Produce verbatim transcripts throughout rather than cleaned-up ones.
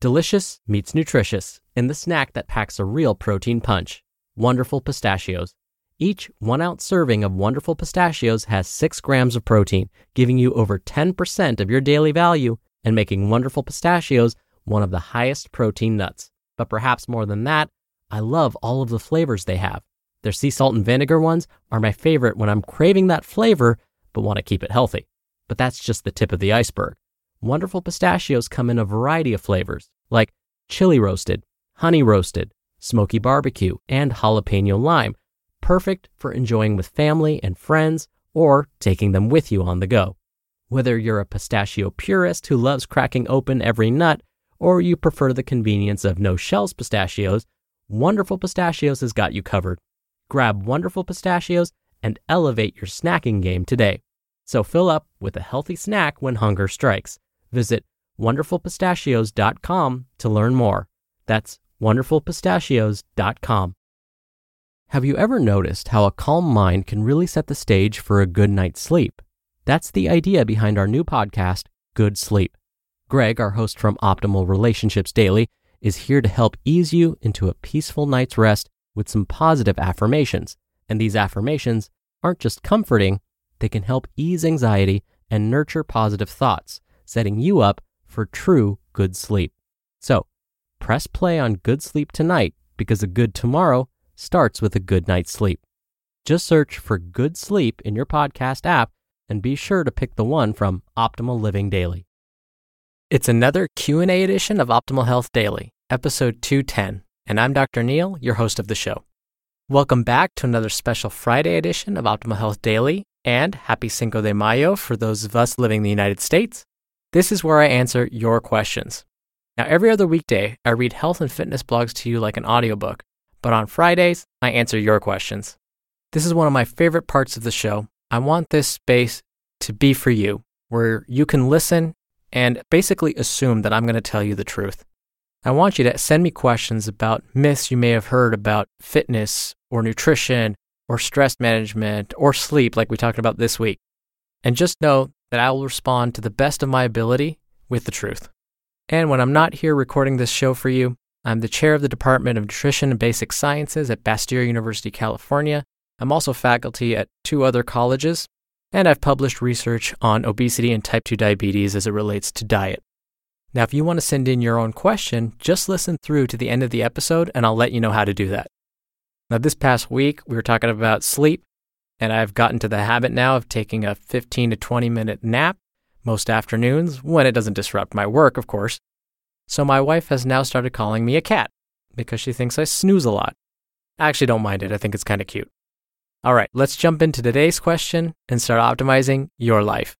Delicious meets nutritious in the snack that packs a real protein punch. Wonderful Pistachios. Each one-ounce serving of Wonderful Pistachios has six grams of protein, giving you over ten percent of your daily value and making Wonderful Pistachios one of the highest protein nuts. But perhaps more than that, I love all of the flavors they have. Their sea salt and vinegar ones are my favorite when I'm craving that flavor but want to keep it healthy. But that's just the tip of the iceberg. Wonderful Pistachios come in a variety of flavors, like chili roasted, honey roasted, smoky barbecue, and jalapeno lime, perfect for enjoying with family and friends or taking them with you on the go. Whether you're a pistachio purist who loves cracking open every nut, or you prefer the convenience of no-shells pistachios, Wonderful Pistachios has got you covered. Grab Wonderful Pistachios and elevate your snacking game today. So fill up with a healthy snack when hunger strikes. Visit wonderful pistachios dot com to learn more. That's wonderful pistachios dot com. Have you ever noticed how a calm mind can really set the stage for a good night's sleep? That's the idea behind our new podcast, Good Sleep. Greg, our host from Optimal Relationships Daily, is here to help ease you into a peaceful night's rest with some positive affirmations. And these affirmations aren't just comforting, they can help ease anxiety and nurture positive thoughts, setting you up for true good sleep. So, press play on Good Sleep tonight because a good tomorrow starts with a good night's sleep. Just search for Good Sleep in your podcast app and be sure to pick the one from Optimal Living Daily. It's another Q and A edition of Optimal Health Daily, episode two ten, and I'm Doctor Neil, your host of the show. Welcome back to another special Friday edition of Optimal Health Daily, and happy Cinco de Mayo for those of us living in the United States. This is where I answer your questions. Now, every other weekday, I read health and fitness blogs to you like an audiobook, but on Fridays, I answer your questions. This is one of my favorite parts of the show. I want this space to be for you, where you can listen and basically assume that I'm going to tell you the truth. I want you to send me questions about myths you may have heard about fitness or nutrition or stress management or sleep like we talked about this week. And just know that I will respond to the best of my ability with the truth. And when I'm not here recording this show for you, I'm the chair of the Department of Nutrition and Basic Sciences at Bastyr University, California. I'm also faculty at two other colleges, and I've published research on obesity and type two diabetes as it relates to diet. Now, if you want to send in your own question, just listen through to the end of the episode and I'll let you know how to do that. Now, this past week, we were talking about sleep, and I've gotten to the habit now of taking a fifteen to twenty minute nap most afternoons when it doesn't disrupt my work, of course. So my wife has now started calling me a cat because she thinks I snooze a lot. I actually don't mind it. I think it's kind of cute. All right, let's jump into today's question and start optimizing your life.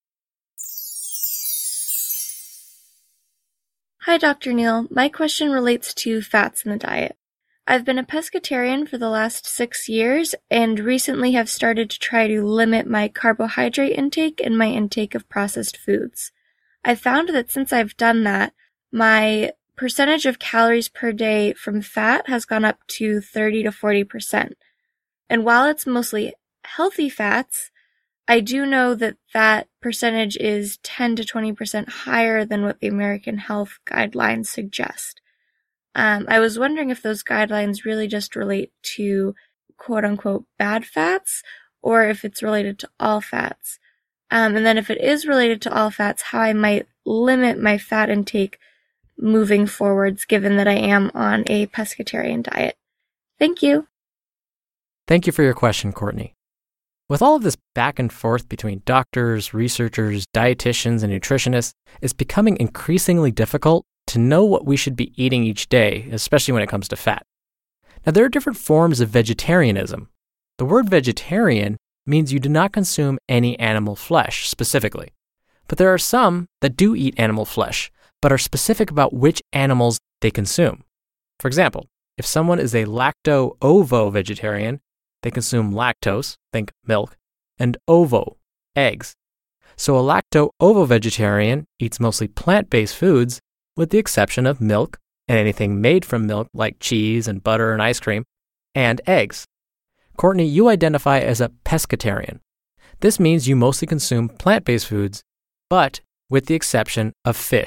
Hi, Doctor Neil. My question relates to fats in the diet. I've been a pescatarian for the last six years and recently have started to try to limit my carbohydrate intake and my intake of processed foods. I've found that since I've done that, my percentage of calories per day from fat has gone up to thirty to forty percent. And while it's mostly healthy fats, I do know that that percentage is ten to twenty percent higher than what the American Health Guidelines suggest. Um, I was wondering if those guidelines really just relate to quote-unquote bad fats, or if it's related to all fats. Um, and then if it is related to all fats, how I might limit my fat intake moving forwards, given that I am on a pescatarian diet. Thank you. Thank you for your question, Courtney. With all of this back and forth between doctors, researchers, dietitians, and nutritionists, it's becoming increasingly difficult to know what we should be eating each day, especially when it comes to fat. Now, there are different forms of vegetarianism. The word vegetarian means you do not consume any animal flesh specifically. But there are some that do eat animal flesh, but are specific about which animals they consume. For example, if someone is a lacto-ovo vegetarian, they consume lactose, think milk, and ovo, eggs. So a lacto-ovo vegetarian eats mostly plant-based foods, with the exception of milk and anything made from milk like cheese and butter and ice cream, and eggs. Courtney, you identify as a pescatarian. This means you mostly consume plant-based foods, but with the exception of fish.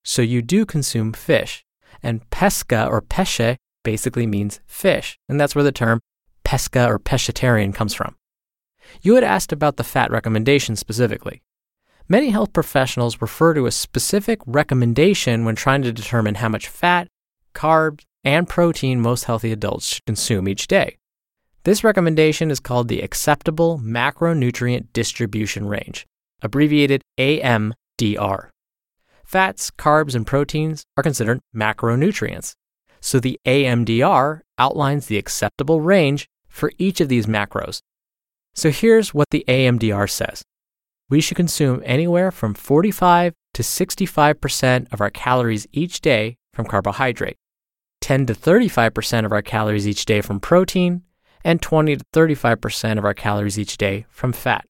So you do consume fish. And pesca or pesce basically means fish. And that's where the term pesca or pescatarian comes from. You had asked about the fat recommendation specifically. Many health professionals refer to a specific recommendation when trying to determine how much fat, carbs, and protein most healthy adults should consume each day. This recommendation is called the Acceptable Macronutrient Distribution Range, abbreviated A M D R. Fats, carbs, and proteins are considered macronutrients. So the A M D R outlines the acceptable range for each of these macros. So here's what the A M D R says. We should consume anywhere from forty-five to sixty-five percent of our calories each day from carbohydrate, ten to thirty-five percent of our calories each day from protein, and twenty to thirty-five percent of our calories each day from fat.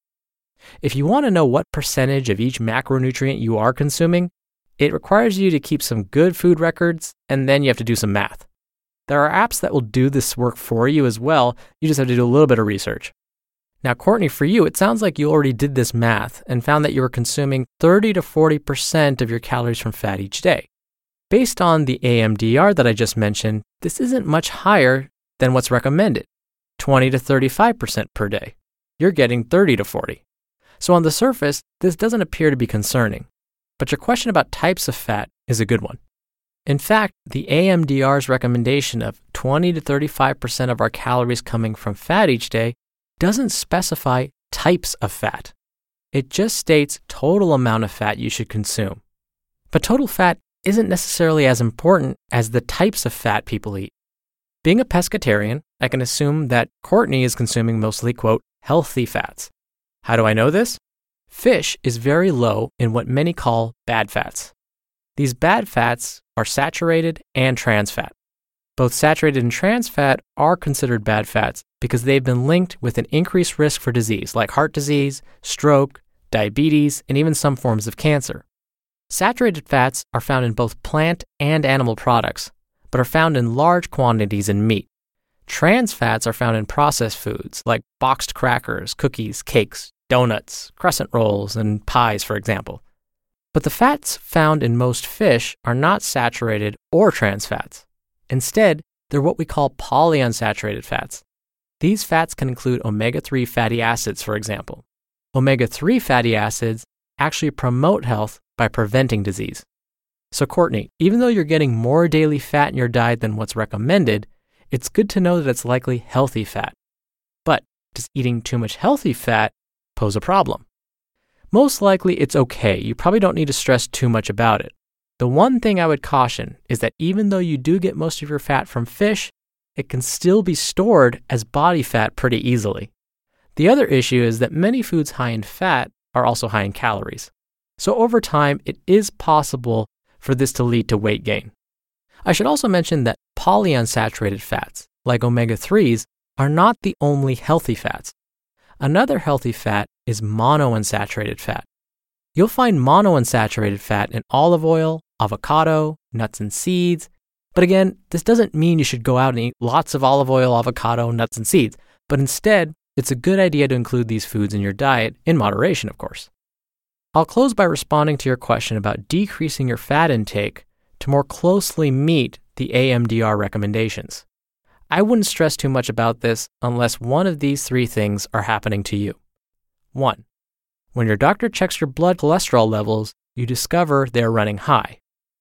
If you want to know what percentage of each macronutrient you are consuming, it requires you to keep some good food records, and then you have to do some math. There are apps that will do this work for you as well. You just have to do a little bit of research. Now, Courtney, for you, it sounds like you already did this math and found that you were consuming thirty to forty percent of your calories from fat each day. Based on the A M D R that I just mentioned, this isn't much higher than what's recommended, twenty to thirty-five percent per day. You're getting thirty to forty. So on the surface, this doesn't appear to be concerning. But your question about types of fat is a good one. In fact, the A M D R's recommendation of twenty to thirty-five percent of our calories coming from fat each day doesn't specify types of fat. It just states total amount of fat you should consume. But total fat isn't necessarily as important as the types of fat people eat. Being a pescatarian, I can assume that Courtney is consuming mostly, quote, healthy fats. How do I know this? Fish is very low in what many call bad fats. These bad fats are saturated and trans fat. Both saturated and trans fat are considered bad fats because they've been linked with an increased risk for disease like heart disease, stroke, diabetes, and even some forms of cancer. Saturated fats are found in both plant and animal products, but are found in large quantities in meat. Trans fats are found in processed foods like boxed crackers, cookies, cakes, donuts, crescent rolls, and pies, for example. But the fats found in most fish are not saturated or trans fats. Instead, they're what we call polyunsaturated fats. These fats can include omega three fatty acids, for example. omega three fatty acids actually promote health by preventing disease. So Courtney, even though you're getting more daily fat in your diet than what's recommended, it's good to know that it's likely healthy fat. But does eating too much healthy fat pose a problem? Most likely it's okay. You probably don't need to stress too much about it. The one thing I would caution is that even though you do get most of your fat from fish, it can still be stored as body fat pretty easily. The other issue is that many foods high in fat are also high in calories. So over time, it is possible for this to lead to weight gain. I should also mention that polyunsaturated fats, like omega threes, are not the only healthy fats. Another healthy fat is monounsaturated fat. You'll find monounsaturated fat in olive oil, avocado, nuts and seeds. But again, this doesn't mean you should go out and eat lots of olive oil, avocado, nuts and seeds. But instead, it's a good idea to include these foods in your diet, in moderation, of course. I'll close by responding to your question about decreasing your fat intake to more closely meet the A M D R recommendations. I wouldn't stress too much about this unless one of these three things are happening to you. One, when your doctor checks your blood cholesterol levels, you discover they're running high.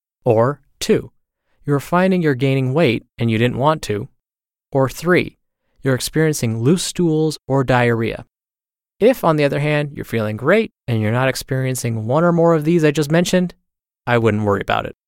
Or two, you're finding you're gaining weight and you didn't want to. Or three, you're experiencing loose stools or diarrhea. If, on the other hand, you're feeling great and you're not experiencing one or more of these I just mentioned, I wouldn't worry about it.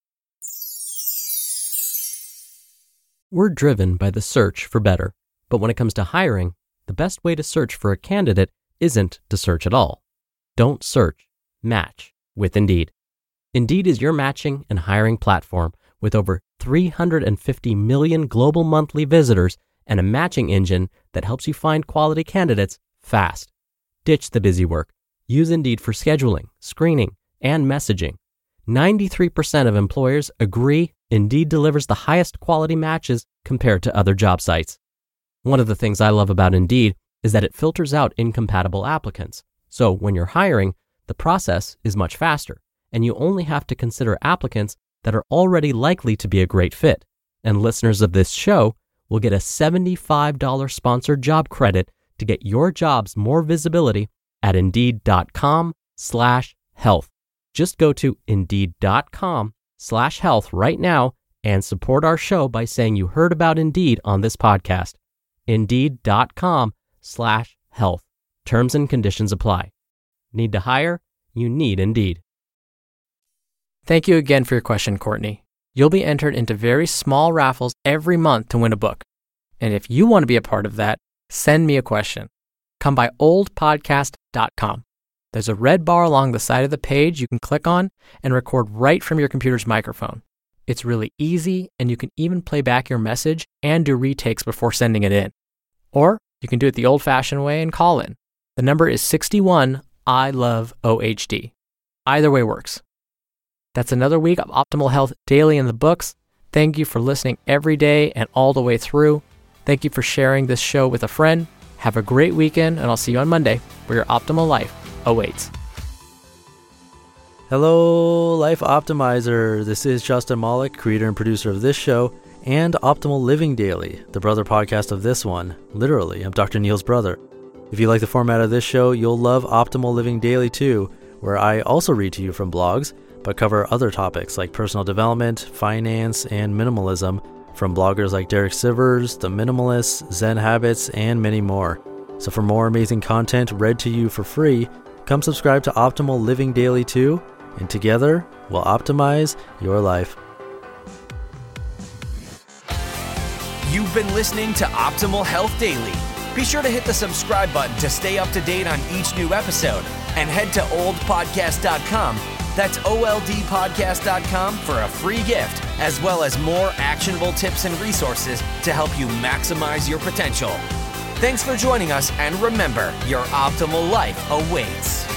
We're driven by the search for better, but when it comes to hiring, the best way to search for a candidate isn't to search at all. Don't search, match with Indeed. Indeed is your matching and hiring platform with over three hundred fifty million global monthly visitors and a matching engine that helps you find quality candidates fast. Ditch the busy work. Use Indeed for scheduling, screening, and messaging. ninety-three percent of employers agree Indeed delivers the highest quality matches compared to other job sites. One of the things I love about Indeed is that it filters out incompatible applicants. So when you're hiring, the process is much faster, and you only have to consider applicants that are already likely to be a great fit. And listeners of this show will get a seventy-five dollars sponsored job credit to get your jobs more visibility at Indeed.com slash health. Just go to Indeed.com slash health right now and support our show by saying you heard about Indeed on this podcast. Indeed.com slash health. Terms and conditions apply. Need to hire? You need Indeed. Thank you again for your question, Courtney. You'll be entered into very small raffles every month to win a book. And if you want to be a part of that, send me a question. Come by old podcast dot com. There's a red bar along the side of the page you can click on and record right from your computer's microphone. It's really easy, and you can even play back your message and do retakes before sending it in. Or you can do it the old-fashioned way and call in. The number is sixty-one I love O H D. Either way works. That's another week of Optimal Health Daily in the books. Thank you for listening every day and all the way through. Thank you for sharing this show with a friend. Have a great weekend, and I'll see you on Monday, where your optimal life awaits. Hello, Life Optimizer. This is Justin Malik, creator and producer of this show and Optimal Living Daily, the brother podcast of this one. Literally, I'm Doctor Neil's brother. If you like the format of this show, you'll love Optimal Living Daily too, where I also read to you from blogs, but cover other topics like personal development, finance, and minimalism from bloggers like Derek Sivers, The Minimalists, Zen Habits, and many more. So for more amazing content read to you for free, come subscribe to Optimal Living Daily too, and together we'll optimize your life. You've been listening to Optimal Health Daily. Be sure to hit the subscribe button to stay up to date on each new episode, and head to old podcast dot com. That's O L D podcast dot com for a free gift, as well as more actionable tips and resources to help you maximize your potential. Thanks for joining us, and remember, your optimal life awaits.